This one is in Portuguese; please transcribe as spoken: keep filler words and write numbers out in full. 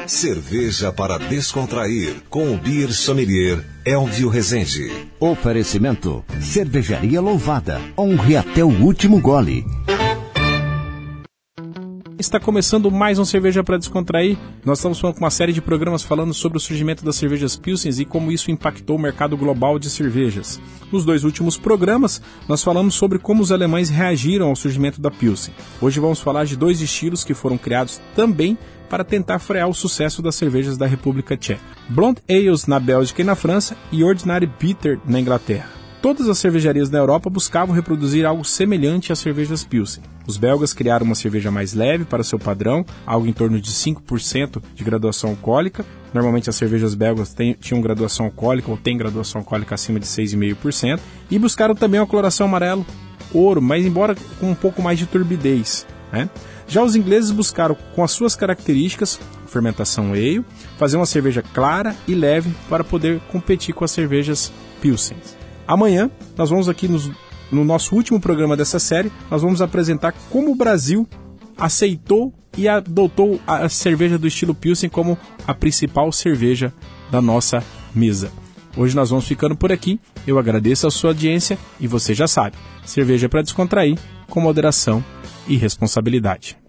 Cerveja para descontrair, com o Beer Sommelier Elvio Rezende. Oferecimento: Cervejaria Louvada. Honre até o último gole. Está começando mais um Cerveja para Descontrair. Nós estamos falando com uma série de programas falando sobre o surgimento das cervejas Pilsens e como isso impactou o mercado global de cervejas. Nos dois últimos programas, nós falamos sobre como os alemães reagiram ao surgimento da Pilsen. Hoje vamos falar de dois estilos que foram criados também para tentar frear o sucesso das cervejas da República Tcheca. Blonde Ales na Bélgica e na França e Ordinary Bitter na Inglaterra. Todas as cervejarias da Europa buscavam reproduzir algo semelhante às cervejas Pilsen. Os belgas criaram uma cerveja mais leve para seu padrão, algo em torno de cinco por cento de graduação alcoólica. Normalmente as cervejas belgas têm, tinham graduação alcoólica ou têm graduação alcoólica acima de seis vírgula cinco por cento. E buscaram também uma coloração amarelo ouro, mas embora com um pouco mais de turbidez, né? Já os ingleses buscaram, com as suas características, fermentação ale, fazer uma cerveja clara e leve para poder competir com as cervejas Pilsen. Amanhã, nós vamos aqui nos, no nosso último programa dessa série, nós vamos apresentar como o Brasil aceitou e adotou a cerveja do estilo Pilsen como a principal cerveja da nossa mesa. Hoje nós vamos ficando por aqui, eu agradeço a sua audiência e você já sabe, cerveja para descontrair, com moderação e responsabilidade.